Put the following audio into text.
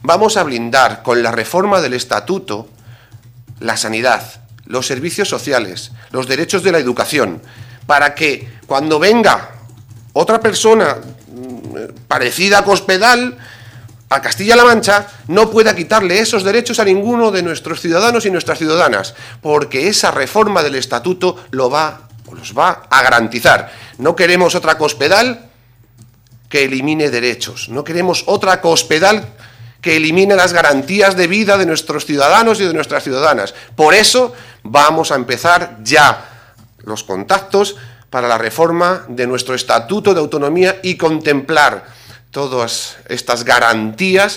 vamos a blindar con la reforma del Estatuto la sanidad, los servicios sociales, los derechos de la educación, para que cuando venga otra persona parecida a Cospedal a Castilla-La Mancha, no pueda quitarle esos derechos a ninguno de nuestros ciudadanos y nuestras ciudadanas, porque esa reforma del Estatuto los va a garantizar. No queremos otra Cospedal que elimine derechos, no queremos otra Cospedal que elimine las garantías de vida de nuestros ciudadanos y de nuestras ciudadanas. Por eso vamos a empezar ya los contactos para la reforma de nuestro Estatuto de Autonomía y contemplar todas estas garantías